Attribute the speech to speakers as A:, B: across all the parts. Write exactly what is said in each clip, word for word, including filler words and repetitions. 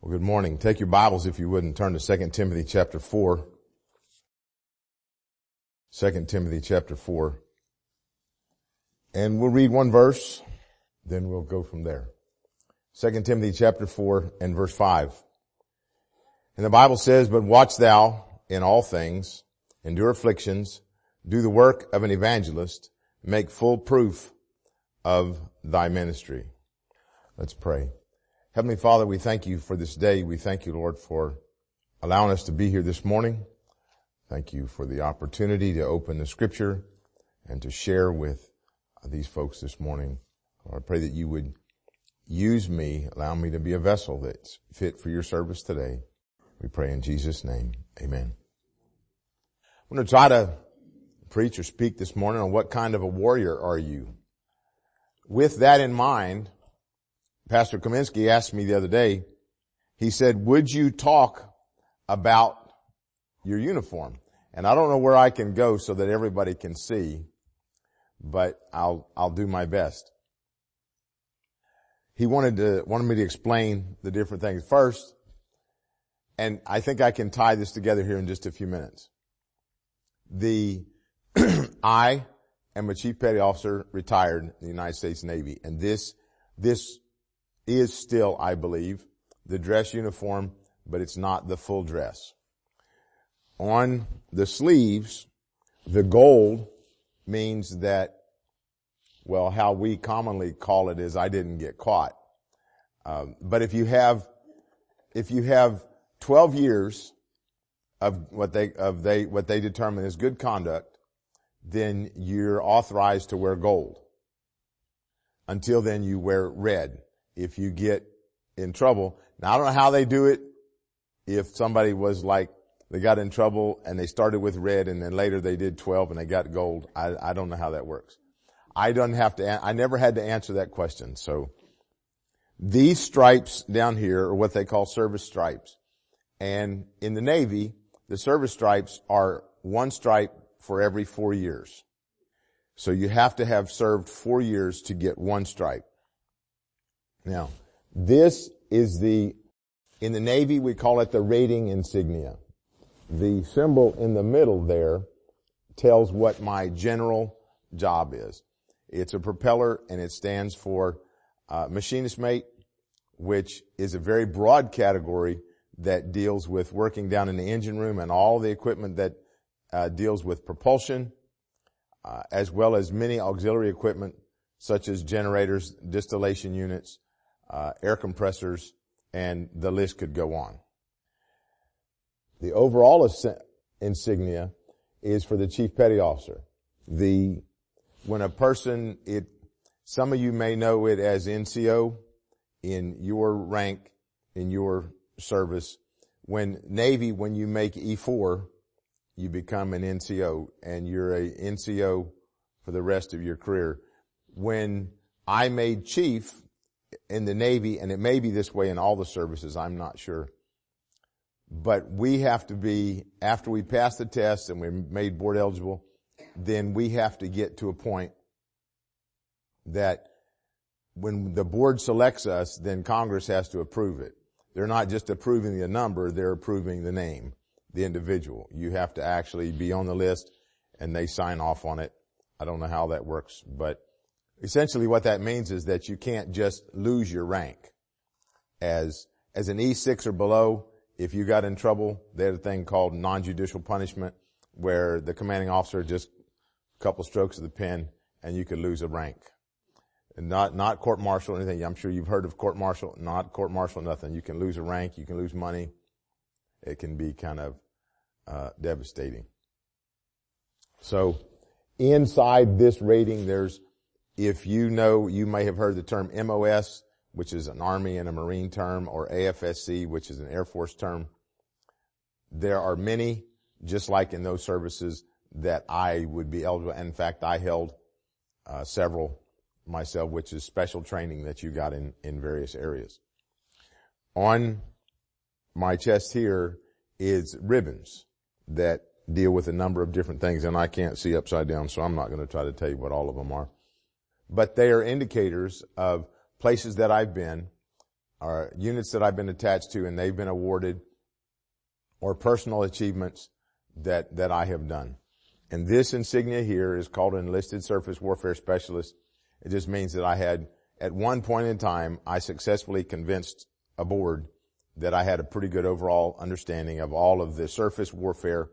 A: Well, good morning. Take your Bibles, if you would, and turn to Second Timothy chapter four. Second Timothy chapter four. And we'll read one verse, then we'll go from there. Second Timothy chapter four and verse five. And the Bible says, "But watch thou in all things, endure afflictions, do the work of an evangelist, make full proof of thy ministry." Let's pray. Heavenly Father, we thank you for this day. We thank you, Lord, for allowing us to be here this morning. Thank you for the opportunity to open the scripture and to share with these folks this morning. Lord, I pray that you would use me, allow me to be a vessel that's fit for your service today. We pray in Jesus' name. Amen. I'm going to try to preach or speak this morning on what kind of a warrior are you. With that in mind, Pastor Kaminsky asked me the other day, he said, would you talk about your uniform? And I don't know where I can go so that everybody can see, but I'll, I'll do my best. He wanted to, wanted me to explain the different things first, and I think I can tie this together here in just a few minutes. The, I am a Chief Petty Officer, retired in the United States Navy, and this, this is still, I believe, the dress uniform, but it's not the full dress. On the sleeves, the gold means that, well, how we commonly call it is I didn't get caught. Um, but if you have, if you have twelve years of what they, of they, what they determine is good conduct, then you're authorized to wear gold. Until then, you wear red. If you get in trouble, now I don't know how they do it. If somebody was like, they got in trouble and they started with red and then later they did twelve and they got gold. I, I don't know how that works. I don't have to, I never had to answer that question. So these stripes down here are what they call service stripes. And in the Navy, the service stripes are one stripe for every four years. So you have to have served four years to get one stripe. Now, this is the, in the Navy we call it the rating insignia. The symbol in the middle there tells what my general job is. It's a propeller and it stands for uh, machinist mate, which is a very broad category that deals with working down in the engine room and all the equipment that uh, deals with propulsion, uh, as well as many auxiliary equipment such as generators, distillation units, uh, air compressors, and the list could go on. The overall ins- insignia is for the Chief Petty Officer. The, when a person, it, some of you may know it as N C O in your rank, in your service. When Navy, when you make E four, you become an N C O and you're a N C O for the rest of your career. When I made Chief in the Navy, and it may be this way in all the services, I'm not sure, but we have to be, after we pass the test and we're made board eligible, then we have to get to a point that when the board selects us, then Congress has to approve it. They're not just approving the number, they're approving the name, the individual. You have to actually be on the list and they sign off on it. I don't know how that works, but essentially what that means is that you can't just lose your rank. As, as an E six or below, if you got in trouble, they had a thing called non-judicial punishment where the commanding officer just a couple strokes of the pen and you could lose a rank. And not, not court-martial or anything. I'm sure you've heard of court-martial. Not court-martial, nothing. You can lose a rank. You can lose money. It can be kind of, uh, devastating. So inside this rating, there's, if you know, you may have heard the term M O S, which is an Army and a Marine term, or A F S C, which is an Air Force term. There are many, just like in those services, that I would be eligible. In fact, I held uh, several myself, which is special training that you got in, in various areas. On my chest here is ribbons that deal with a number of different things, and I can't see upside down, so I'm not going to try to tell you what all of them are. But they are indicators of places that I've been, are units that I've been attached to and they've been awarded, or personal achievements that, that I have done. And this insignia here is called an Enlisted Surface Warfare Specialist. It just means that I had, at one point in time, I successfully convinced a board that I had a pretty good overall understanding of all of the surface warfare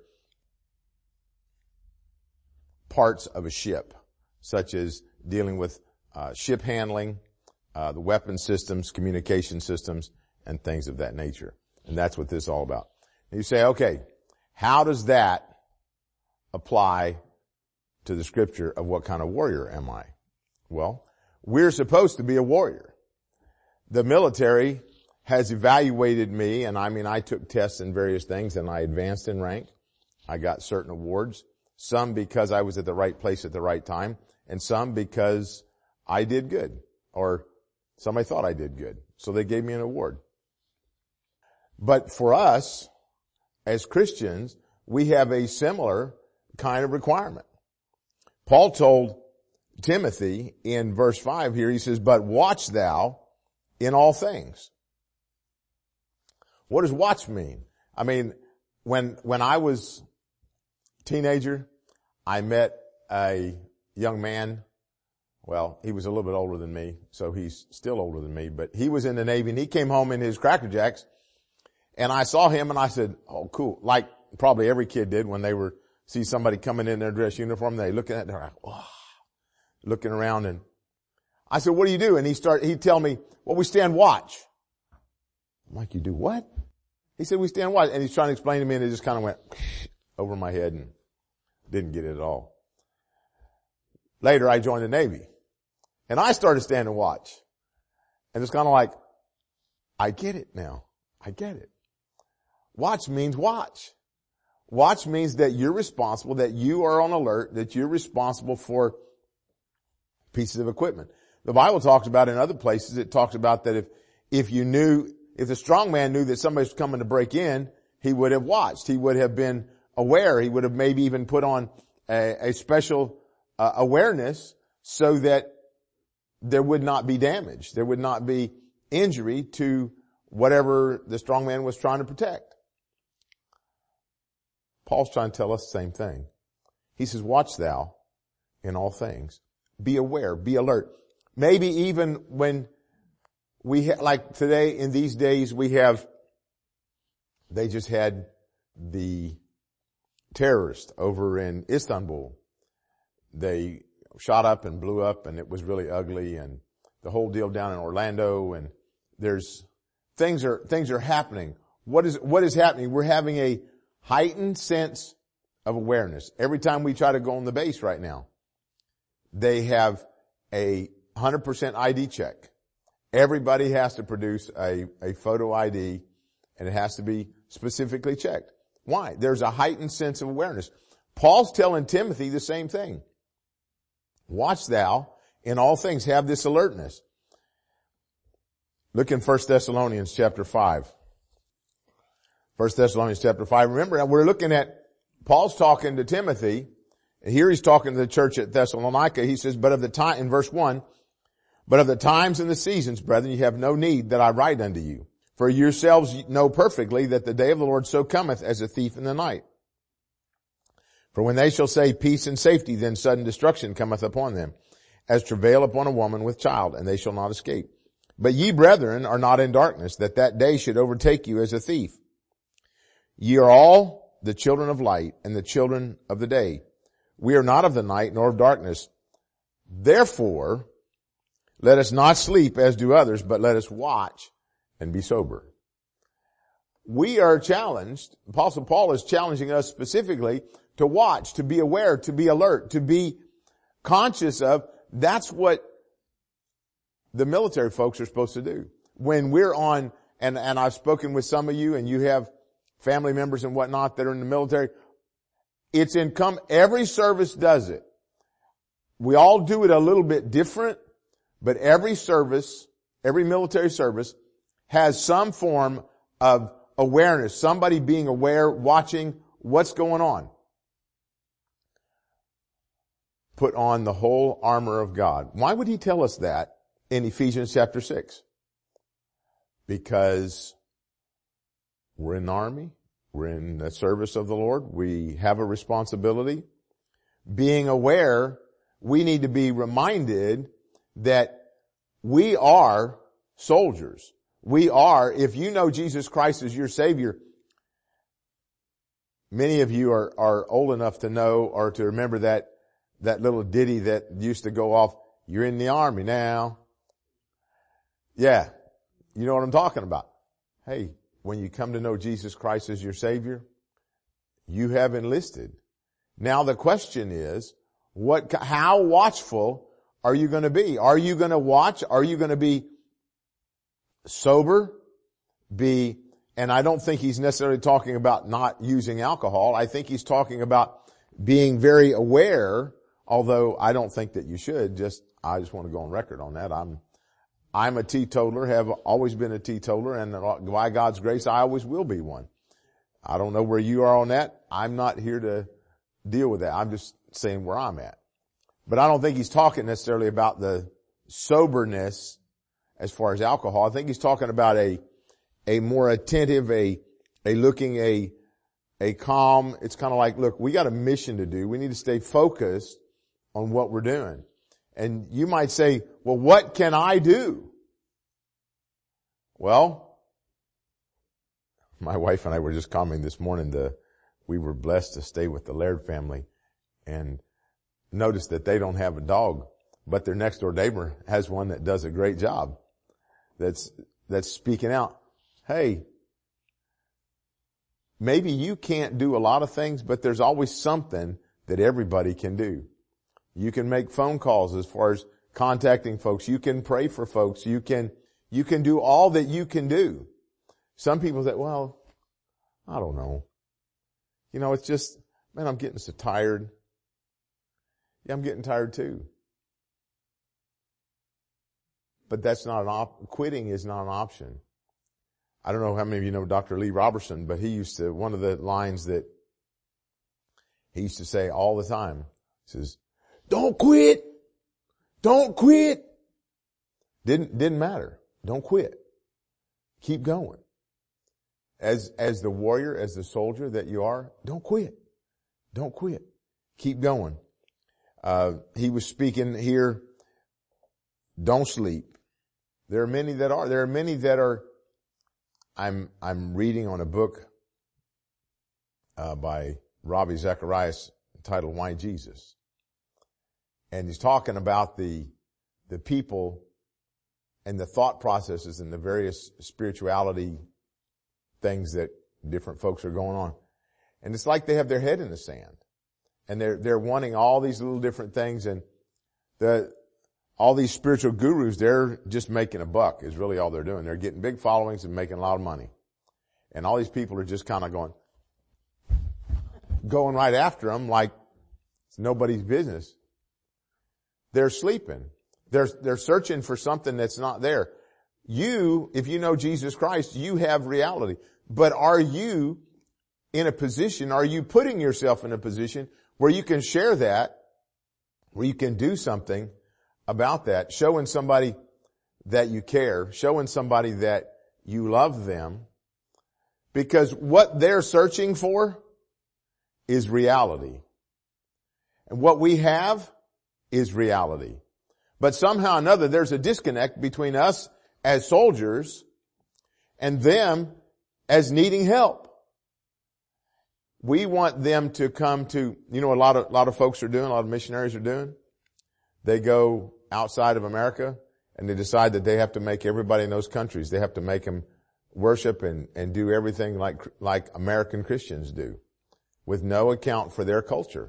A: parts of a ship, such as dealing with uh, ship handling, uh, the weapon systems, communication systems, and things of that nature. And that's what this is all about. And you say, okay, how does that apply to the scripture of what kind of warrior am I? Well, we're supposed to be a warrior. The military has evaluated me, and I mean, I took tests in various things, and I advanced in rank. I got certain awards, some because I was at the right place at the right time, and some because I did good, or somebody thought I did good. So they gave me an award. But for us, as Christians, we have a similar kind of requirement. Paul told Timothy in verse five here, he says, but watch thou in all things. What does watch mean? I mean, when, when I was a teenager, I met a young man. Well, he was a little bit older than me, so he's still older than me, but he was in the Navy and he came home in his Cracker Jacks, and I saw him and I said, oh, cool. Like probably every kid did when they were, see somebody coming in their dress uniform, they looking at, they're like, oh, looking around, and I said, what do you do? And he start, he'd tell me, well, we stand watch. I'm like, you do what? He said, we stand watch. And he's trying to explain to me, and it just kind of went over my head and didn't get it at all. Later, I joined the Navy. And I started standing watch. And it's kind of like, I get it now. I get it. Watch means watch. Watch means that you're responsible, that you are on alert, that you're responsible for pieces of equipment. The Bible talks about in other places, it talks about that if, if you knew, if the strong man knew that somebody was coming to break in, he would have watched. He would have been aware. He would have maybe even put on a, a special uh, awareness so that there would not be damage. There would not be injury to whatever the strong man was trying to protect. Paul's trying to tell us the same thing. He says, watch thou in all things. Be aware, be alert. Maybe even when we, ha- like today, in these days, we have, they just had the terrorist over in Istanbul. They shot up and blew up, and it was really ugly, and the whole deal down in Orlando, and there's, things are, things are happening. What is, what is happening? We're having a heightened sense of awareness. Every time we try to go on the base right now, they have a one hundred percent I D check. Everybody has to produce a, a photo I D, and it has to be specifically checked. Why? There's a heightened sense of awareness. Paul's telling Timothy the same thing. Watch thou in all things, have this alertness. Look in First Thessalonians chapter five. First Thessalonians chapter five. Remember, we're looking at, Paul's talking to Timothy, and here he's talking to the church at Thessalonica. He says, but of the time, in verse one, but of the times and the seasons, brethren, you have no need that I write unto you. For yourselves know perfectly that the day of the Lord so cometh as a thief in the night. For when they shall say peace and safety, then sudden destruction cometh upon them, as travail upon a woman with child, and they shall not escape. But ye, brethren, are not in darkness, that that day should overtake you as a thief. Ye are all the children of light and the children of the day. We are not of the night nor of darkness. Therefore, let us not sleep as do others, but let us watch and be sober. We are challenged, Apostle Paul is challenging us specifically to watch, to be aware, to be alert, to be conscious of. That's what the military folks are supposed to do. When we're on, and, and I've spoken with some of you, and you have family members and whatnot that are in the military, it's income, every service does it. We all do it a little bit different, but every service, every military service has some form of awareness, somebody being aware, watching what's going on. Put on the whole armor of God. Why would he tell us that in Ephesians chapter six? because we're in the army. We're in the service of the Lord. We have a responsibility. Being aware, we need to be reminded that we are soldiers. We are, if you know Jesus Christ as your Savior, many of you are, are old enough to know or to remember that, that little ditty that used to go off, you're in the army now. Yeah. You know what I'm talking about. Hey, when you come to know Jesus Christ as your Savior, you have enlisted. Now the question is, what, how watchful are you going to be? Are you going to watch? Are you going to be sober? Be, and I don't think he's necessarily talking about not using alcohol. I think he's talking about being very aware, although I don't think that you should. Just, I just want to go on record on that. I'm, I'm a teetotaler, have always been a teetotaler, and by God's grace, I always will be one. I don't know where you are on that. I'm not here to deal with that. I'm just saying where I'm at. But I don't think he's talking necessarily about the soberness as far as alcohol. I think he's talking about a, a more attentive, a, a looking, a, a calm. It's kind of like, look, we got a mission to do. We need to stay focused on what we're doing. And you might say, well, what can I do? Well, my wife and I were just commenting this morning that we were blessed to stay with the Laird family and noticed that they don't have a dog, but their next door neighbor has one that does a great job. That's, that's speaking out. Hey, maybe you can't do a lot of things, but there's always something that everybody can do. You can make phone calls as far as contacting folks. You can pray for folks. You can, you can do all that you can do. Some people say, well, I don't know. You know, it's just, man, I'm getting so tired. Yeah, I'm getting tired too. But that's not an op, quitting is not an option. I don't know how many of you know Doctor Lee Robertson, but he used to, one of the lines that he used to say all the time, he says, don't quit. Don't quit. Didn't, didn't matter. Don't quit. Keep going. As, as the warrior, as the soldier that you are, don't quit. Don't quit. Keep going. Uh, he was speaking here, don't sleep. There are many that are. There are many that are, I'm, I'm reading on a book, uh, by Ravi Zacharias entitled Why Jesus? And he's talking about the, the people and the thought processes and the various spirituality things that different folks are going on. And it's like they have their head in the sand. And they're, they're wanting all these little different things, and the, all these spiritual gurus, they're just making a buck is really all they're doing. They're getting big followings and making a lot of money. And all these people are just kind of going, going right after them like it's nobody's business. They're sleeping. They're, they're searching for something that's not there. You, if you know Jesus Christ, you have reality. But are you in a position, are you putting yourself in a position where you can share that, where you can do something about that, showing somebody that you care, showing somebody that you love them? Because what they're searching for is reality. And what we have is reality. But somehow or another, there's a disconnect between us as soldiers and them as needing help. We want them to come to, you know, a lot of, a lot of folks are doing, a lot of missionaries are doing. They go outside of America and they decide that they have to make everybody in those countries, they have to make them worship and, and do everything like, like American Christians do, with no account for their culture.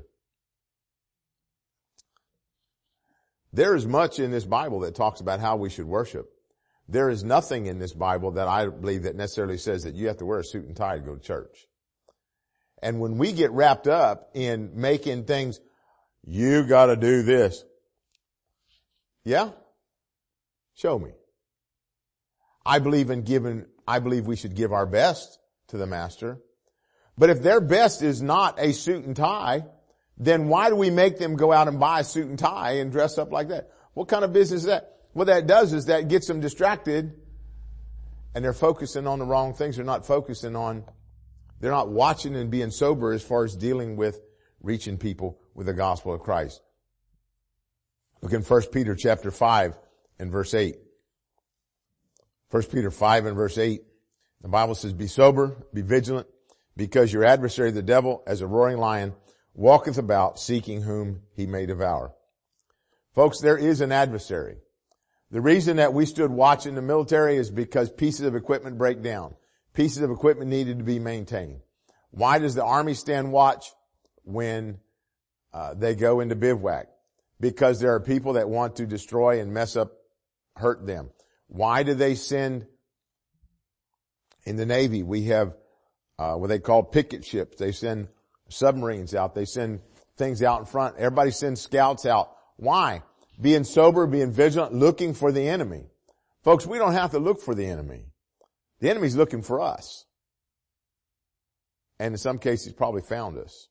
A: There is much in this Bible that talks about how we should worship. There is nothing in this Bible that I believe that necessarily says that you have to wear a suit and tie to go to church. And when we get wrapped up in making things, you gotta do this. Yeah? Show me. I believe in giving, I believe we should give our best to the master. But if their best is not a suit and tie, then why do we make them go out and buy a suit and tie and dress up like that? What kind of business is that? What that does is that gets them distracted and they're focusing on the wrong things. They're not focusing on, they're not watching and being sober as far as dealing with reaching people with the gospel of Christ. Look in First Peter chapter five and verse eight. First Peter five and verse eight. The Bible says, be sober, be vigilant, because your adversary the devil, as a roaring lion, walketh about seeking whom he may devour. Folks, there is an adversary. The reason that we stood watch in the military is because pieces of equipment break down. Pieces of equipment needed to be maintained. Why does the Army stand watch when uh, they go into bivouac? Because there are people that want to destroy and mess up, hurt them. Why do they send, in the Navy, we have uh, what they call picket ships. They send submarines out. They send things out in front. Everybody sends scouts out. Why? Being sober, being vigilant, looking for the enemy. Folks, we don't have to look for the enemy. The enemy's looking for us. And in some cases, probably found us.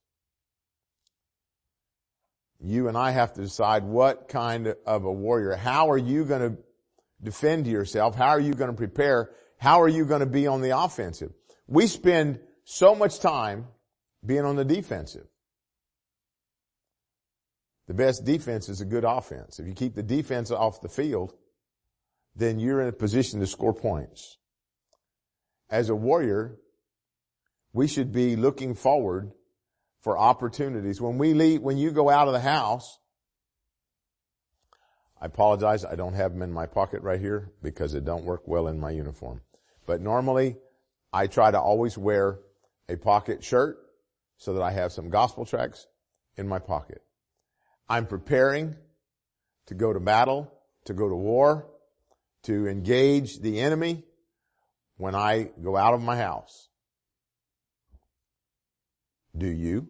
A: You and I have to decide what kind of a warrior. How are you going to defend yourself? How are you going to prepare? How are you going to be on the offensive? We spend so much time being on the defensive. The best defense is a good offense. If you keep the defense off the field, then you're in a position to score points. As a warrior, we should be looking forward for opportunities. When we leave, when you go out of the house, I apologize, I don't have them in my pocket right here because it don't work well in my uniform. But normally, I try to always wear a pocket shirt so that I have some gospel tracts in my pocket. I'm preparing to go to battle, to go to war, to engage the enemy when I go out of my house. Do you?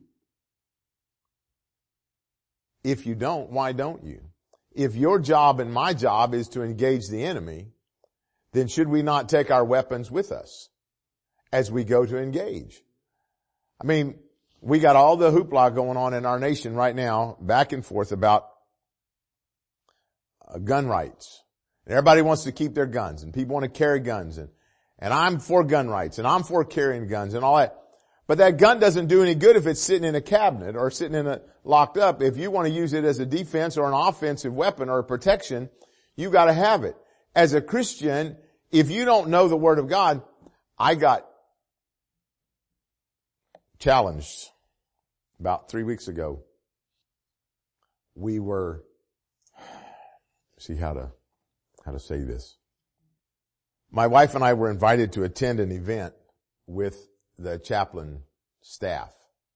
A: If you don't, why don't you? If your job and my job is to engage the enemy, then should we not take our weapons with us as we go to engage? I mean, we got all the hoopla going on in our nation right now, back and forth about uh, gun rights. And everybody wants to keep their guns, and people want to carry guns, and, and I'm for gun rights, and I'm for carrying guns and all that. But that gun doesn't do any good if it's sitting in a cabinet or sitting in a, locked up. If you want to use it as a defense or an offensive weapon or a protection, you gotta have it. As a Christian, if you don't know the Word of God, I got challenged about three weeks ago. We were, see how to, how to say this. My wife and I were invited to attend an event with the chaplain staff.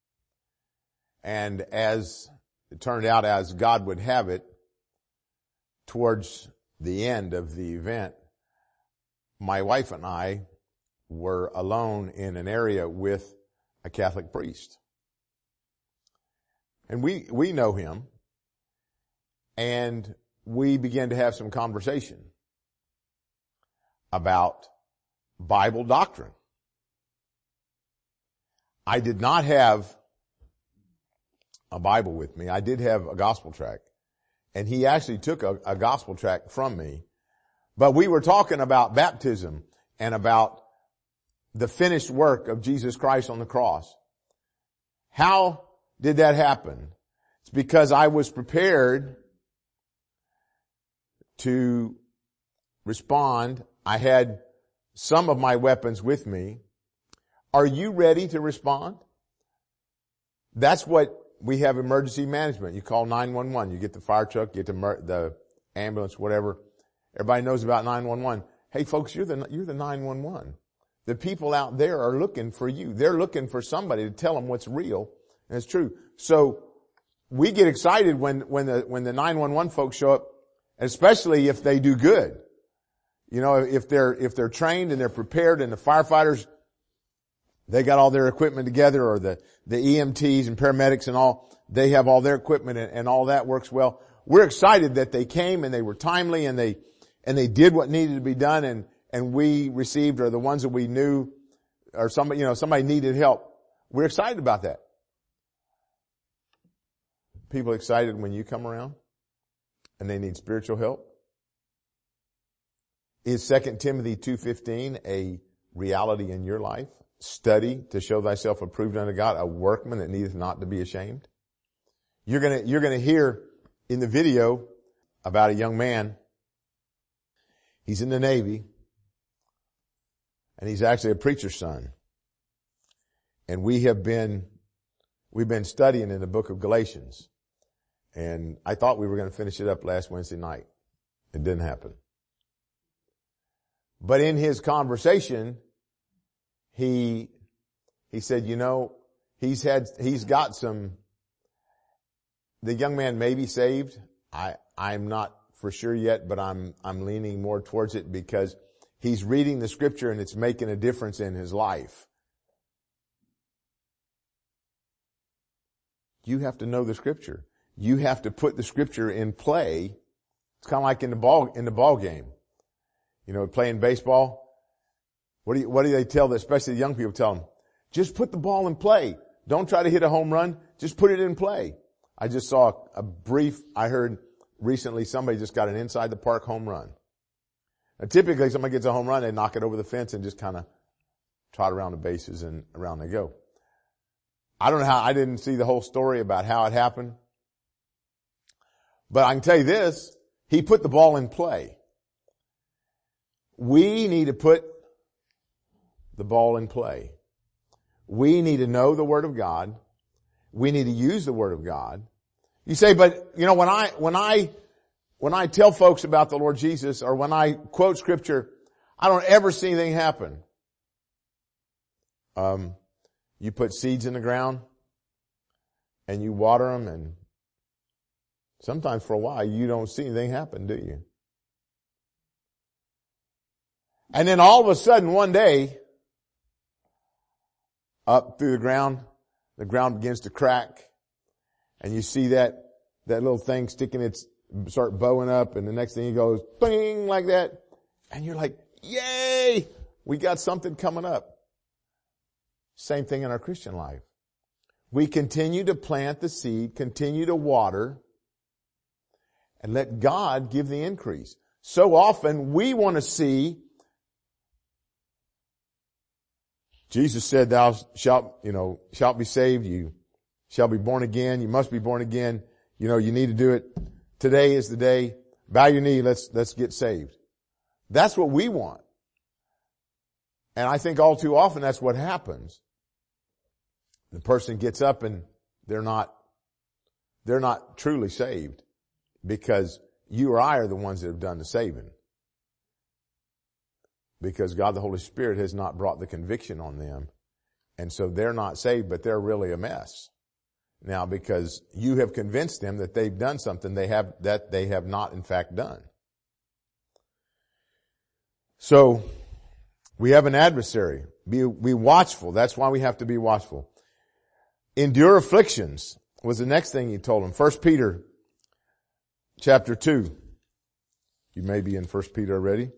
A: And as it turned out, as God would have it, towards the end of the event, my wife and I were alone in an area with a Catholic priest. And we, we know him, and we began to have some conversation about Bible doctrine. I did not have a Bible with me. I did have a gospel tract. And he actually took a, a gospel tract from me. But we were talking about baptism and about the finished work of Jesus Christ on the cross. How did that happen? It's because I was prepared to respond. I had some of my weapons with me. Are you ready to respond? That's what we have emergency management. You call nine one one. You get the fire truck, you get the, the ambulance, whatever. Everybody knows about nine one one. Hey folks, you're the, you're the nine one one. The people out there are looking for you. They're looking for somebody to tell them what's real and it's true. So we get excited when, when the, when the nine one one folks show up, especially if they do good. You know, if they're, if they're trained and they're prepared and the firefighters, they got all their equipment together, or the, the E M Ts and paramedics and all, they have all their equipment and, and all that works well. We're excited that they came and they were timely and they, and they did what needed to be done, and, and we received, or the ones that we knew, or somebody, you know, somebody needed help. We're excited about that. People excited when you come around and they need spiritual help. Is Second Timothy two fifteen a reality in your life? Study to show thyself approved unto God, a workman that needeth not to be ashamed. You're gonna, you're gonna hear in the video about a young man. He's in the Navy, and he's actually a preacher's son. And we have been, we've been studying in the book of Galatians. And I thought we were going to finish it up last Wednesday night. It didn't happen. But in his conversation, he, he said, you know, he's had, he's got some, the young man may be saved. I, I'm not for sure yet, but I'm, I'm leaning more towards it because he's reading the scripture and it's making a difference in his life. You have to know the scripture. You have to put the scripture in play. It's kind of like in the ball, in the ball game. You know, playing baseball. What do you, what do they tell, the, especially the young people tell them? Just put the ball in play. Don't try to hit a home run. Just put it in play. I just saw a brief, I heard recently somebody just got an inside the park home run. Now typically somebody gets a home run, they knock it over the fence and just kind of trot around the bases and around they go. I don't know how, I didn't see the whole story about how it happened. But I can tell you this, he put the ball in play. We need to put the ball in play. We need to know the Word of God. We need to use the Word of God. You say, but, you know, when I, when I, when I tell folks about the Lord Jesus or when I quote scripture, I don't ever see anything happen. Um, you put seeds in the ground and you water them, and sometimes for a while you don't see anything happen, do you? And then all of a sudden one day, up through the ground, the ground begins to crack, and you see that, that little thing sticking its, start bowing up, and the next thing it goes, bing, like that, and you're like, yay! We got something coming up. Same thing in our Christian life. We continue to plant the seed, continue to water, and let God give the increase. So often we want to see, Jesus said, thou shalt, you know, shalt be saved, you shall be born again, you must be born again, you know, you need to do it. Today is the day. Bow your knee, let's, let's get saved. That's what we want. And I think all too often that's what happens. The person gets up and they're not, they're not truly saved because you or I are the ones that have done the saving. Because God the Holy Spirit has not brought the conviction on them. And so they're not saved, but they're really a mess. Now, because you have convinced them that they've done something they have, that they have not in fact done. So, we have an adversary. Be, be watchful. That's why we have to be watchful. Endure afflictions was the next thing he told them. First Peter chapter two. You may be in First Peter already.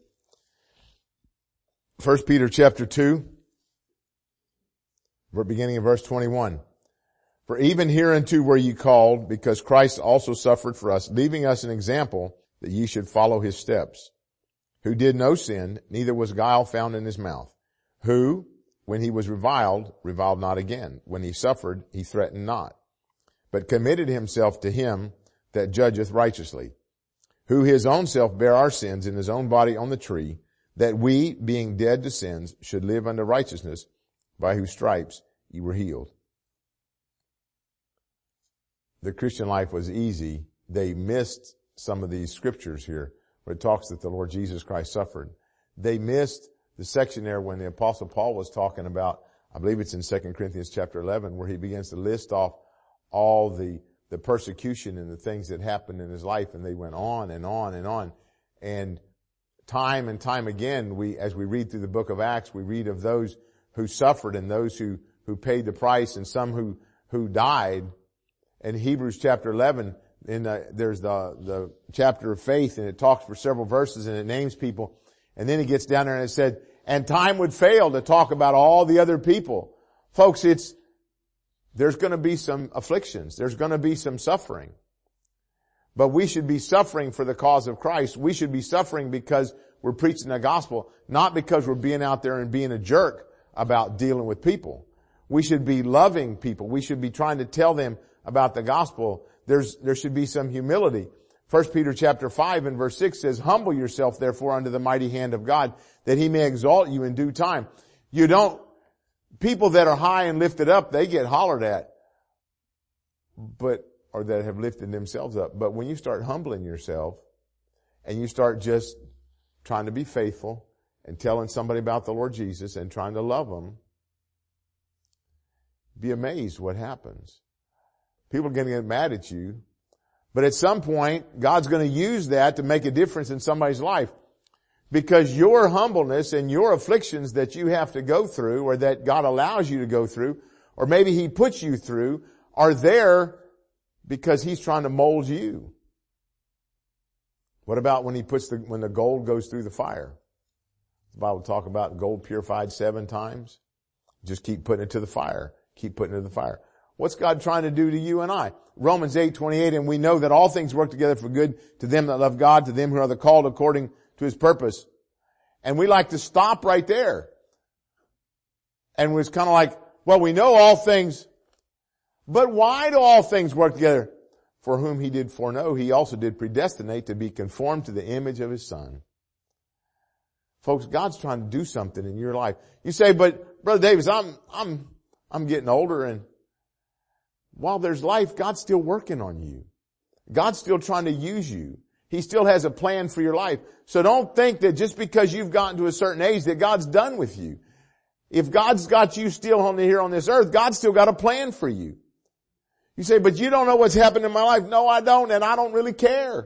A: First Peter chapter two, beginning in verse twenty-one. For even hereunto were ye called, because Christ also suffered for us, leaving us an example that ye should follow his steps. Who did no sin, neither was guile found in his mouth. Who, when he was reviled, reviled not again. When he suffered, he threatened not, but committed himself to him that judgeth righteously. Who his own self bare our sins in his own body on the tree, that we, being dead to sins, should live unto righteousness, by whose stripes ye were healed. The Christian life was easy. They missed some of these scriptures here where it talks that the Lord Jesus Christ suffered. They missed the section there when the Apostle Paul was talking about, I believe it's in Second Corinthians chapter eleven, where he begins to list off all the, the persecution and the things that happened in his life, and they went on and on and on. And time and time again, we, as we read through the book of Acts, we read of those who suffered and those who, who paid the price and some who, who died. In Hebrews chapter eleven, in the, there's the, the chapter of faith, and it talks for several verses and it names people. And then it gets down there and it said, and time would fail to talk about all the other people. Folks, it's, there's gonna be some afflictions. There's gonna be some suffering. But we should be suffering for the cause of Christ. We should be suffering because we're preaching the gospel, not because we're being out there and being a jerk about dealing with people. We should be loving people. We should be trying to tell them about the gospel. There's, there should be some humility. First Peter chapter five and verse six says, humble yourself therefore under the mighty hand of God, that he may exalt you in due time. You don't, people that are high and lifted up, they get hollered at, but, or that have lifted themselves up. But when you start humbling yourself and you start just trying to be faithful and telling somebody about the Lord Jesus and trying to love them, be amazed what happens. People are going to get mad at you. But at some point, God's going to use that to make a difference in somebody's life. Because your humbleness and your afflictions that you have to go through, or that God allows you to go through, or maybe He puts you through, are there because He's trying to mold you. What about when He puts the, when the gold goes through the fire? The Bible talk about gold purified seven times. Just keep putting it to the fire. Keep putting it to the fire. What's God trying to do to you and I? Romans eight twenty-eight, and we know that all things work together for good to them that love God, to them who are the called according to His purpose. And we like to stop right there. And it's kind of like, well, we know all things, but why do all things work together? For whom He did foreknow, He also did predestinate to be conformed to the image of His Son. Folks, God's trying to do something in your life. You say, but Brother Davis, I'm, I'm, I'm getting older, and while there's life, God's still working on you. God's still trying to use you. He still has a plan for your life. So don't think that just because you've gotten to a certain age that God's done with you. If God's got you still on here on this earth, God's still got a plan for you. You say, but you don't know what's happened in my life. No, I don't, and I don't really care.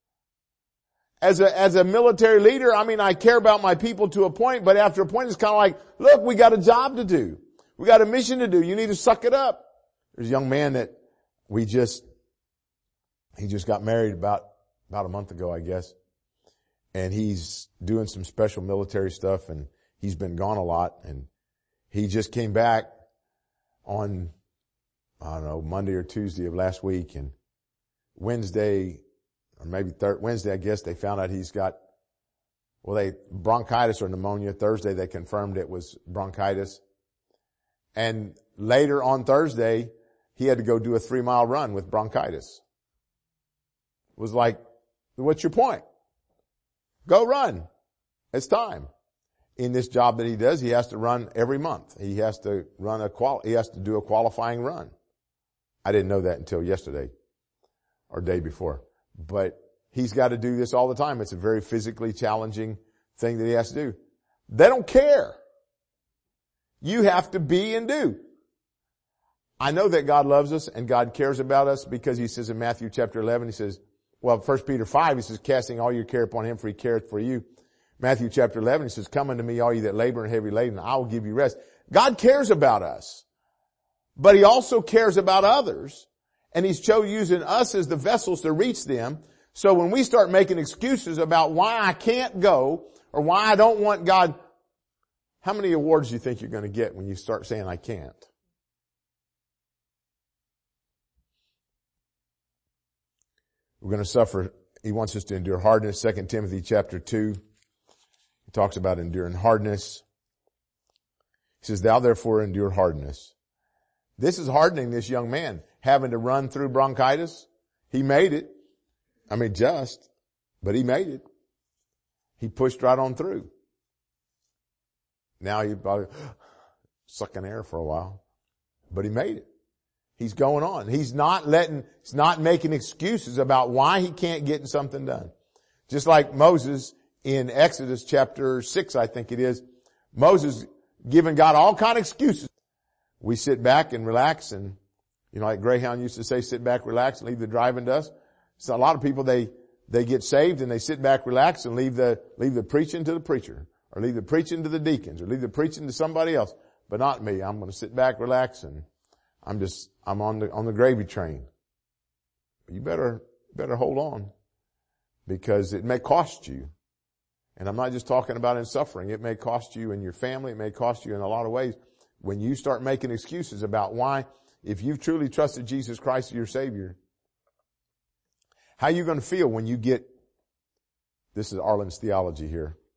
A: As a, as a military leader, I mean, I care about my people to a point, but after a point it's kind of like, look, we got a job to do. We got a mission to do. You need to suck it up. There's a young man that we just, he just got married about, about a month ago, I guess. And he's doing some special military stuff, and he's been gone a lot, and he just came back on, I don't know, Monday or Tuesday of last week, and Wednesday, or maybe third, Wednesday, I guess, they found out he's got, well, they, bronchitis or pneumonia. Thursday they confirmed it was bronchitis. And later on Thursday, he had to go do a three mile run with bronchitis. It was like, what's your point? Go run. It's time. In this job that he does, he has to run every month. He has to run a qual, he has to do a qualifying run. I didn't know that until yesterday or day before. But he's got to do this all the time. It's a very physically challenging thing that he has to do. They don't care. You have to be and do. I know that God loves us and God cares about us, because He says in Matthew chapter eleven, He says, well, First Peter five, He says, casting all your care upon Him, for He careth for you. Matthew chapter eleven, He says, come unto me, all you that labor and heavy laden, I will give you rest. God cares about us, but He also cares about others, and He's chosen using us as the vessels to reach them. So when we start making excuses about why I can't go or why I don't want God, how many awards do you think you're going to get when you start saying I can't? We're going to suffer. He wants us to endure hardness. Second Timothy chapter two. He talks about enduring hardness. He says, thou therefore endure hardness. This is hardening this young man, having to run through bronchitis. He made it. I mean, just, but he made it. He pushed right on through. Now he's probably sucking air for a while, but he made it. He's going on. He's not letting, he's not making excuses about why he can't get something done. Just like Moses in Exodus chapter six, I think it is. Moses giving God all kind of excuses. We sit back and relax, and, you know, like Greyhound used to say, sit back, relax, and leave the driving to us. So a lot of people, they, they get saved and they sit back, relax, and leave the, leave the preaching to the preacher, or leave the preaching to the deacons, or leave the preaching to somebody else. But not me. I'm going to sit back, relax, and I'm just, I'm on the, on the gravy train. You better, better hold on, because it may cost you. And I'm not just talking about in suffering. It may cost you in your family. It may cost you in a lot of ways. When you start making excuses about why, if you've truly trusted Jesus Christ as your Savior, how are you going to feel when you get, this is Arlen's theology here,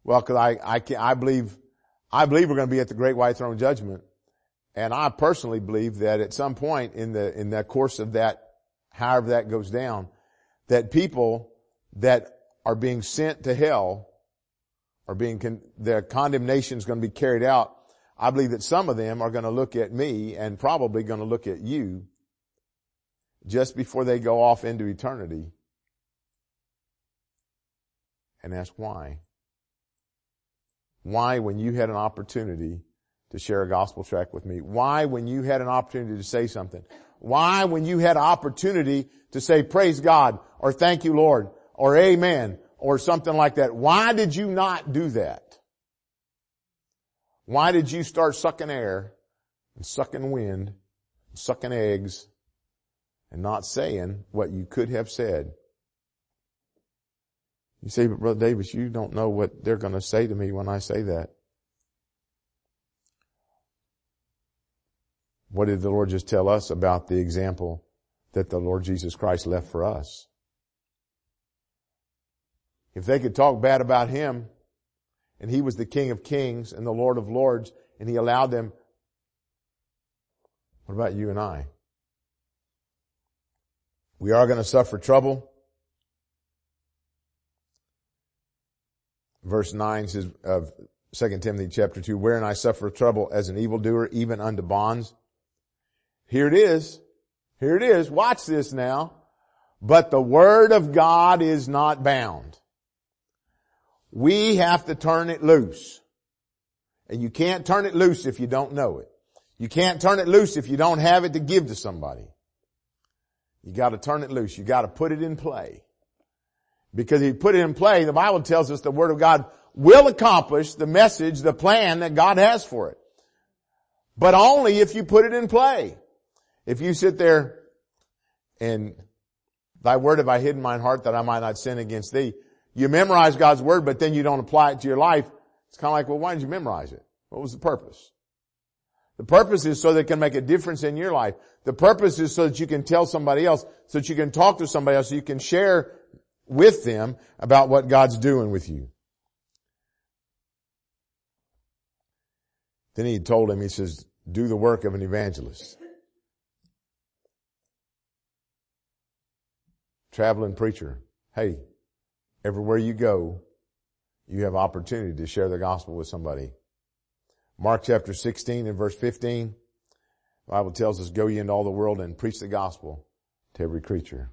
A: Well, cause I, I can, I believe, I believe we're going to be at the great white throne judgment. And I personally believe that at some point in the, in the course of that, however that goes down, that people that are being sent to hell are being, con- their condemnation is going to be carried out. I believe that some of them are going to look at me and probably going to look at you just before they go off into eternity and ask why. Why, when you had an opportunity to share a gospel tract with me? Why, when you had an opportunity to say something? Why, when you had an opportunity to say, praise God, or thank you, Lord, or amen, or something like that? Why did you not do that? Why did you start sucking air and sucking wind, and sucking eggs, and not saying what you could have said? You say, but Brother Davis, you don't know what they're going to say to me when I say that. What did the Lord just tell us about the example that the Lord Jesus Christ left for us? If they could talk bad about Him, and He was the King of Kings and the Lord of Lords, and He allowed them, what about you and I? We are going to suffer trouble. Verse nine says of Second Timothy chapter two, wherein I suffer trouble as an evildoer, even unto bonds. Here it is. Here it is. Watch this now. But the word of God is not bound. We have to turn it loose. And you can't turn it loose if you don't know it. You can't turn it loose if you don't have it to give to somebody. You got to turn it loose. You got to put it in play. Because if you put it in play, the Bible tells us the Word of God will accomplish the message, the plan that God has for it. But only if you put it in play. If you sit there and thy word have I hid in mine heart that I might not sin against thee. You memorize God's word, but then you don't apply it to your life. It's kind of like, well, why did you memorize it? What was the purpose? The purpose is so that it can make a difference in your life. The purpose is so that you can tell somebody else, so that you can talk to somebody else, so you can share with them about what God's doing with you. Then he told him, he says, do the work of an evangelist. Traveling preacher. Hey, everywhere you go, you have opportunity to share the gospel with somebody. Mark chapter sixteen and verse fifteen, the Bible tells us, go ye into all the world and preach the gospel to every creature.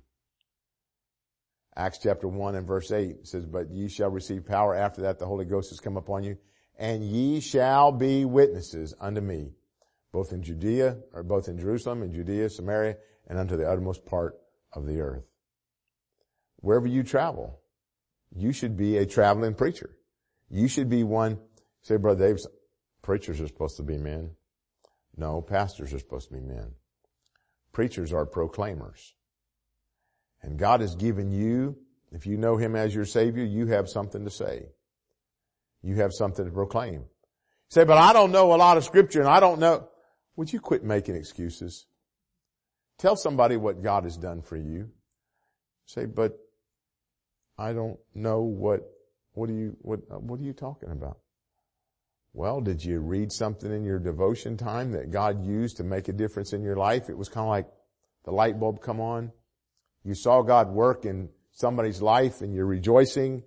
A: Acts chapter one and verse eight says, but ye shall receive power after that the Holy Ghost has come upon you, and ye shall be witnesses unto me, both in Judea, or both in Jerusalem and Judea, Samaria, and unto the uttermost part of the earth. Wherever you travel, you should be a traveling preacher. You should be one, say, Brother Davis, preachers are supposed to be men. No, pastors are supposed to be men. Preachers are proclaimers. And God has given you, if you know Him as your Savior, you have something to say. You have something to proclaim. You say, but I don't know a lot of Scripture and I don't know. Would you quit making excuses? Tell somebody what God has done for you. Say, but I don't know what, what are you, what, what are you talking about? Well, did you read something in your devotion time that God used to make a difference in your life? It was kind of like the light bulb come on. You saw God work in somebody's life and you're rejoicing.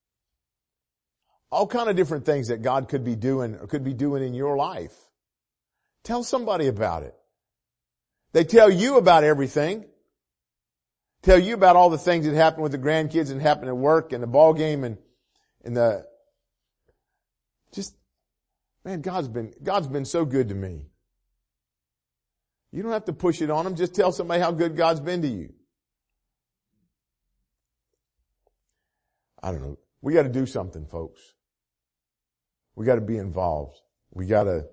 A: All kind of different things that God could be doing or could be doing in your life. Tell somebody about it. They tell you about everything. Tell you about all the things that happen with the grandkids and happen at work and the ball game and, and the, just, man, God's been, God's been so good to me. You don't have to push it on them. Just tell somebody how good God's been to you. I don't know. We got to do something, folks. We got to be involved. We got to,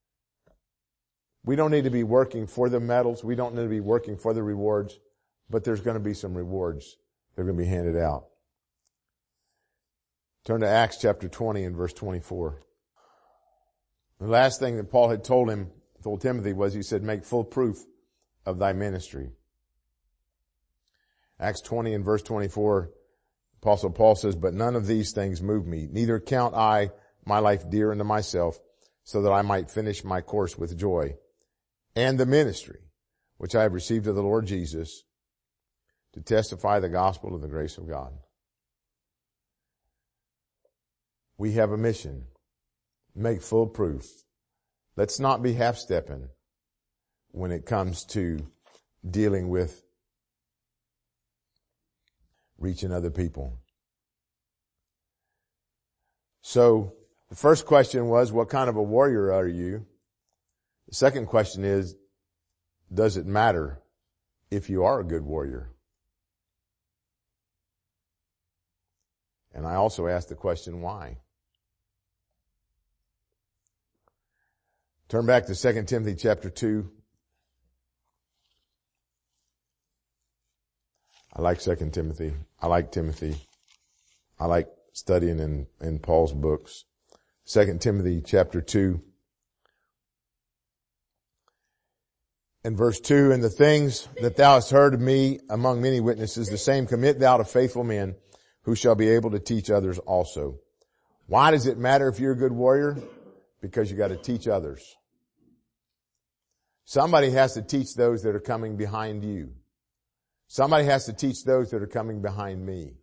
A: we don't need to be working for the medals. We don't need to be working for the rewards, but there's going to be some rewards that are going to be handed out. Turn to Acts chapter twenty and verse twenty-four. The last thing that Paul had told him, told Timothy, was he said, make full proof of thy ministry. Acts twenty and verse twenty-four Apostle Paul says, but none of these things move me. Neither count I my life dear unto myself, so that I might finish my course with joy, and the ministry which I have received of the Lord Jesus, to testify the gospel of the grace of God. We have a mission. Make full proof. Let's not be half-stepping when it comes to dealing with reaching other people. So, the first question was, what kind of a warrior are you? The second question is, does it matter if you are a good warrior? And I also asked the question, why? Turn back to Second Timothy chapter two. I like Second Timothy. I like Timothy. I like studying in, in Paul's books. Second Timothy chapter two. In verse two, and the things that thou hast heard of me among many witnesses, the same commit thou to faithful men, who shall be able to teach others also. Why does it matter if you're a good warrior? Because you got to teach others. Somebody has to teach those that are coming behind you. Somebody has to teach those that are coming behind me.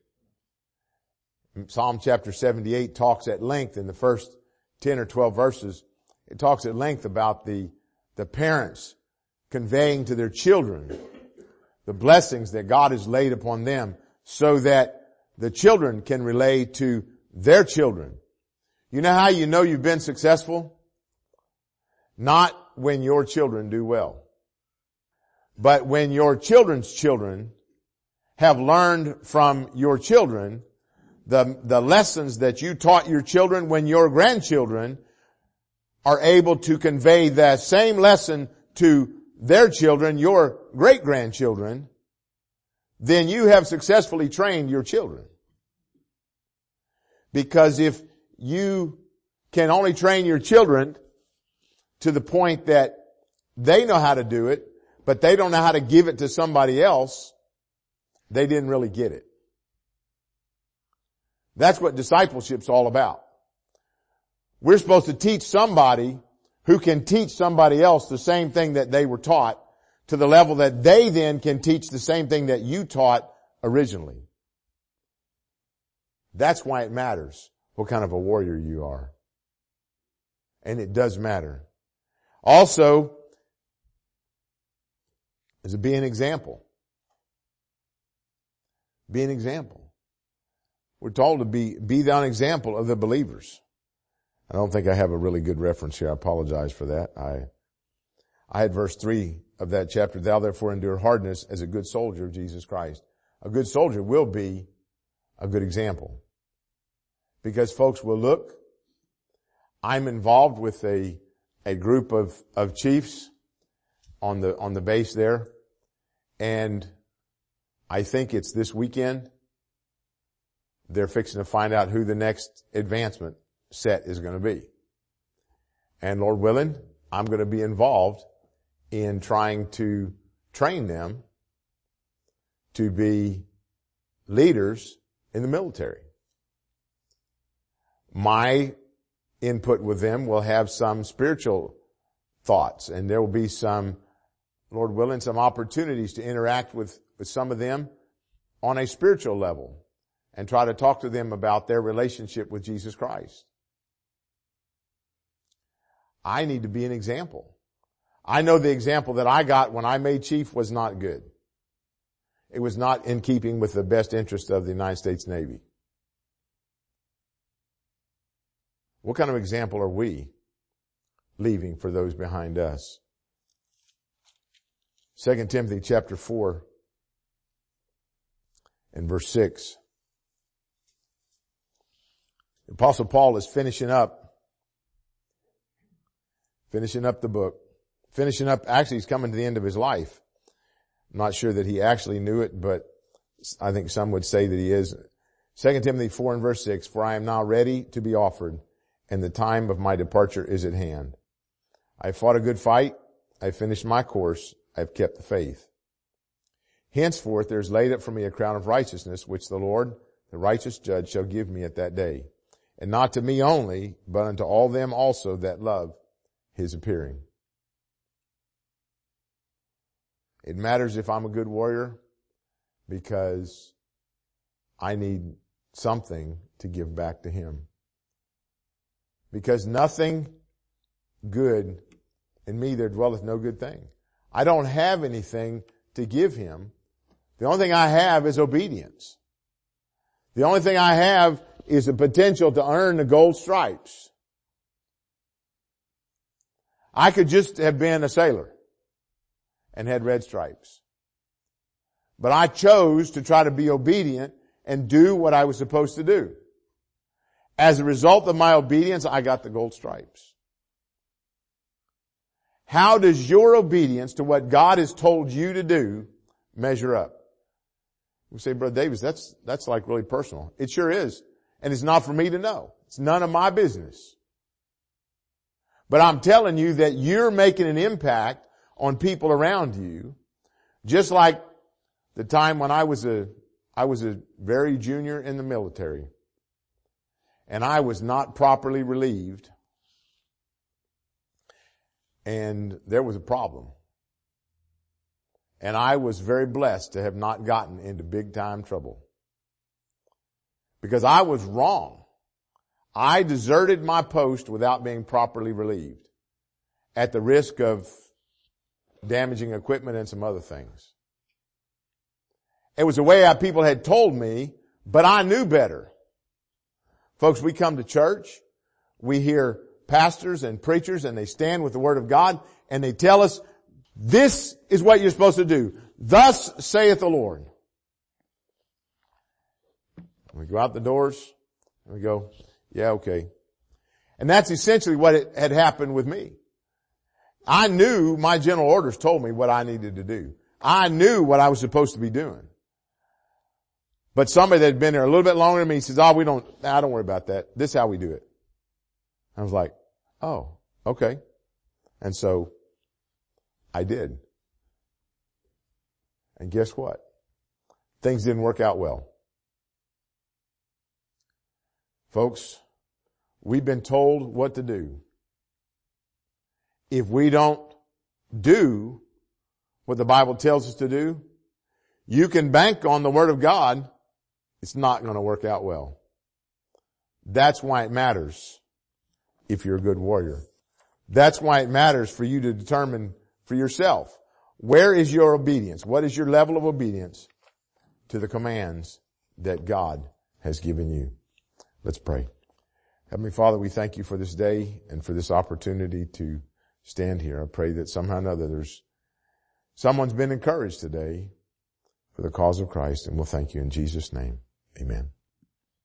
A: Psalm chapter seventy-eight talks at length in the first ten or twelve verses. It talks at length about the, the parents conveying to their children the blessings that God has laid upon them, so that the children can relay to their children. You know how you know you've been successful? Not when your children do well, but when your children's children have learned from your children the, the lessons that you taught your children, when your grandchildren are able to convey that same lesson to their children, your great-grandchildren, then you have successfully trained your children. Because if you can only train your children to the point that they know how to do it, but they don't know how to give it to somebody else, they didn't really get it. That's what discipleship's all about. We're supposed to teach somebody who can teach somebody else the same thing that they were taught, to the level that they then can teach the same thing that you taught originally. That's why it matters what kind of a warrior you are. And it does matter. Also, is to be an example. Be an example. We're told to be, be thou an example of the believers. I don't think I have a really good reference here. I apologize for that. I, I had verse three of that chapter. Thou therefore endure hardness as a good soldier of Jesus Christ. A good soldier will be a good example. Because folks will look. I'm involved with a, a group of, of chiefs on the, on the base there. And I think it's this weekend. They're fixing to find out who the next advancement set is going to be. And Lord willing, I'm going to be involved in trying to train them to be leaders in the military. My input with them will have some spiritual thoughts, and there will be some, Lord willing, some opportunities to interact with, with some of them on a spiritual level and try to talk to them about their relationship with Jesus Christ. I need to be an example. I know the example that I got when I made chief was not good. It was not in keeping with the best interest of the United States Navy. What kind of example are we leaving for those behind us? Second Timothy chapter four and verse six. The Apostle Paul is finishing up, finishing up the book, finishing up, actually he's coming to the end of his life. I'm not sure that he actually knew it, but I think some would say that he is. Second Timothy four and verse six, for I am now ready to be offered, and the time of my departure is at hand. I fought a good fight. I finished my course. I have kept the faith. Henceforth there is laid up for me a crown of righteousness, which the Lord, the righteous judge shall give me at that day. And not to me only, but unto all them also that love his appearing. It matters if I'm a good warrior because I need something to give back to him. Because nothing good in me there dwelleth no good thing. I don't have anything to give him. The only thing I have is obedience. The only thing I have is the potential to earn the gold stripes. I could just have been a sailor and had red stripes. But I chose to try to be obedient and do what I was supposed to do. As a result of my obedience, I got the gold stripes. How does your obedience to what God has told you to do measure up? You say, Brother Davis, that's, that's like really personal. It sure is. And it's not for me to know. It's none of my business. But I'm telling you that you're making an impact on people around you, just like the time when I was a, I was a very junior in the military. And I was not properly relieved. And there was a problem. And I was very blessed to have not gotten into big time trouble. Because I was wrong. I deserted my post without being properly relieved, at the risk of damaging equipment and some other things. It was the way our people had told me, but I knew better. Folks, we come to church, we hear pastors and preachers, and they stand with the Word of God, and they tell us, this is what you're supposed to do. Thus saith the Lord. We go out the doors, and we go, yeah, okay. And that's essentially what it had happened with me. I knew my general orders told me what I needed to do. I knew what I was supposed to be doing. But somebody that had been there a little bit longer than me says, oh, we don't, I don't worry about that. This is how we do it. I was like, oh, okay. And so I did. And guess what? Things didn't work out well. Folks, we've been told what to do. If we don't do what the Bible tells us to do, you can bank on the Word of God. It's not going to work out well. That's why it matters if you're a good warrior. That's why it matters for you to determine for yourself, where is your obedience? What is your level of obedience to the commands that God has given you? Let's pray. Heavenly Father, we thank you for this day and for this opportunity to stand here. I pray that somehow or another there's someone's been encouraged today for the cause of Christ, and we'll thank you in Jesus' name. Amen.